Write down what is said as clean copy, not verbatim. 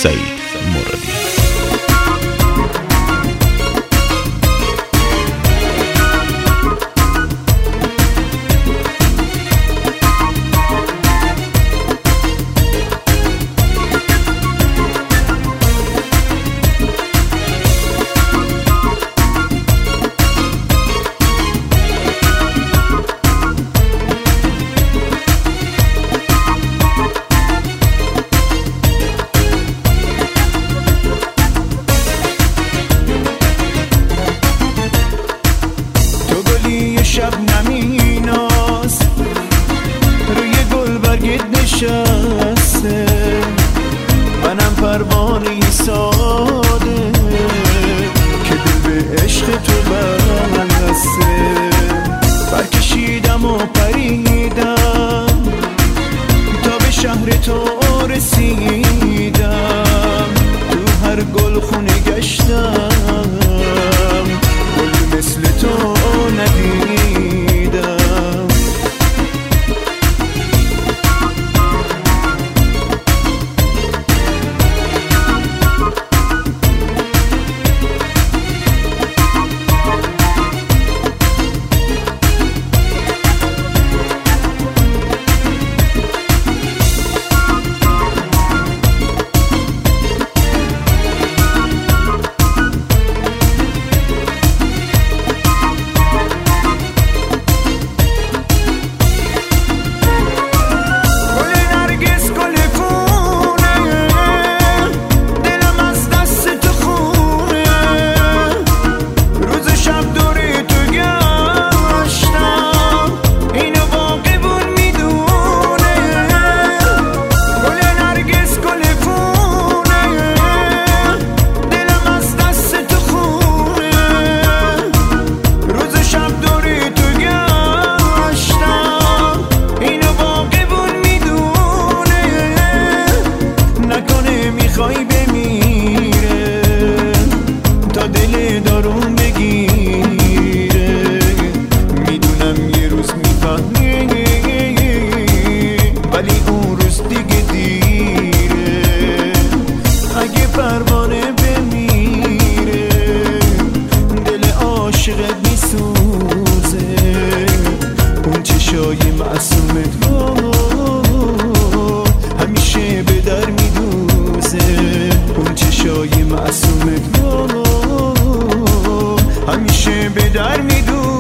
سعید مرادی. شب نمیناست روی گل برگت نشسته، منم پروانه ساده که دل به عشق تو بسته. برکشیدم و پریدم تا به شهر تو رسیدم، تو هر گل خونه گشتم گل مثل تو ندیدم. پروانه بمیره دل عاشقت میسوزه، اون چشای معصومت همیشه به در میدوزه، اون چشای معصومت همیشه به در میدوزه.